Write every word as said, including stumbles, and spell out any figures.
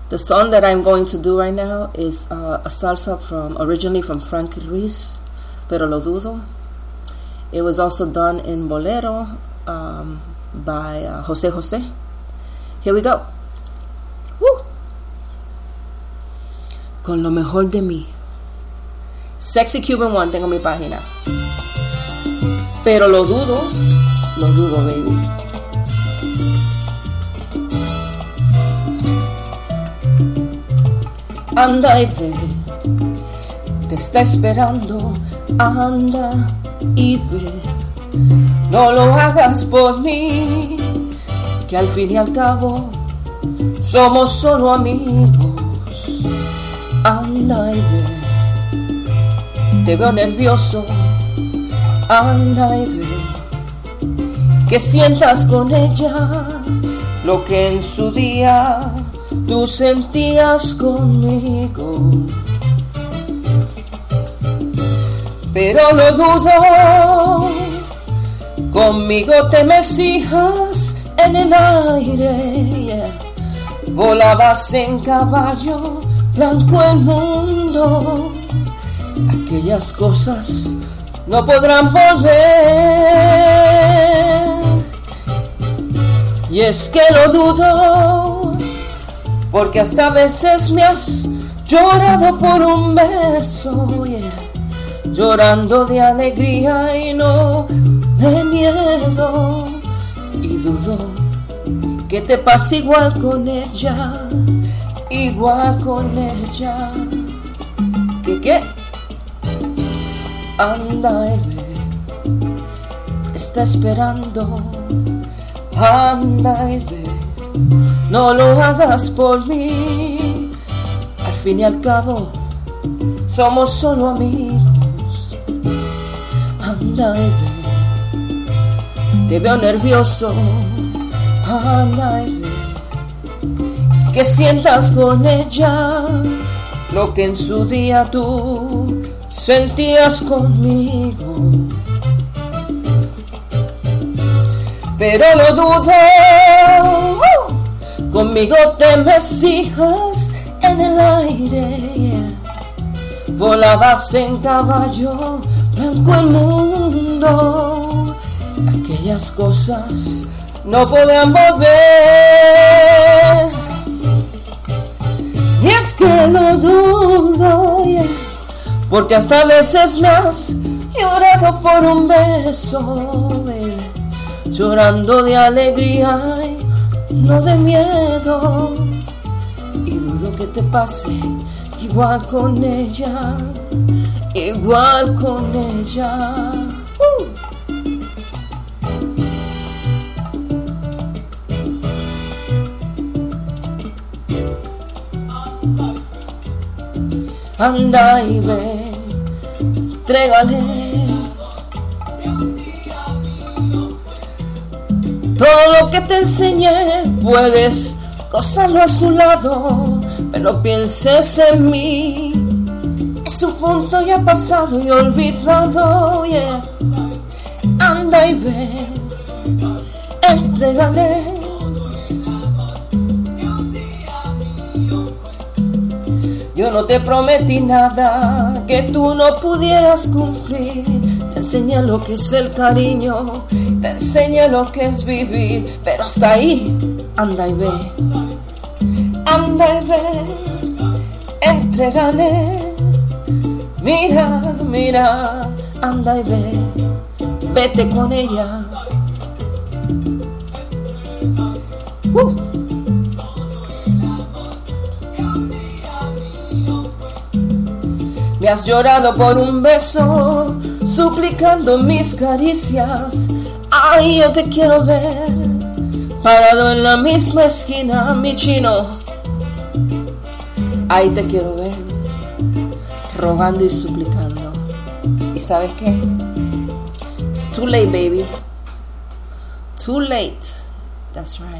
The song that I'm going to do right now is uh, a salsa from originally from Frankie Ruiz, Pero Lo Dudo. It was also done in bolero um, by uh, Jose Jose. Here we go. Woo! Con lo mejor de mí. Sexy Cuban One, tengo mi página. Pero lo dudo, lo dudo, baby. Anda y ve, te está esperando, anda y ve. No lo hagas por mí, que al fin y al cabo somos solo amigos. Anda y ve, te veo nervioso, anda y ve, que sientas con ella lo que en su día tú sentías conmigo. Pero lo dudo, conmigo te mecías en el aire, yeah. Volabas en caballo blanco el mundo. Aquellas cosas no podrán volver. Y es que lo dudo, porque hasta a veces me has llorado por un beso, yeah. Llorando de alegría y no de miedo. Y dudo que te pase igual con ella, igual con ella. ¿Qué qué? Anda y ve, está esperando, anda y ve. No lo hagas por mí, al fin y al cabo somos solo amigos. Anda y ve, te veo nervioso, anda y ve, que sientas con ella lo que en su día tú sentías conmigo. Pero lo dudo, conmigo te mecías en el aire, yeah. Volabas en caballo blanco el mundo. Aquellas cosas no podrán volver. Y es que lo dudo, yeah, porque hasta a veces me has llorado por un beso, baby. Llorando de alegría y no de miedo. Y dudo que te pase igual con ella, igual con ella. uh. Anda y ve, entrégale todo lo que te enseñé, puedes gozarlo a su lado, pero no pienses en mí. Es un punto ya pasado y olvidado, yeah. Anda y ve, entrégale yo no te prometí nada que tú no pudieras cumplir. Te enseñé lo que es el cariño, te enseñé lo que es vivir, pero hasta ahí, anda y ve, anda y ve, entrégale, mira, mira, anda y ve, vete con ella. Uh. Me has llorado por un beso, suplicando mis caricias. Ay, yo te quiero ver, parado en la misma esquina, mi chino. Ahí te quiero ver, rogando y suplicando. ¿Y sabes qué? It's too late, baby. Too late. That's right.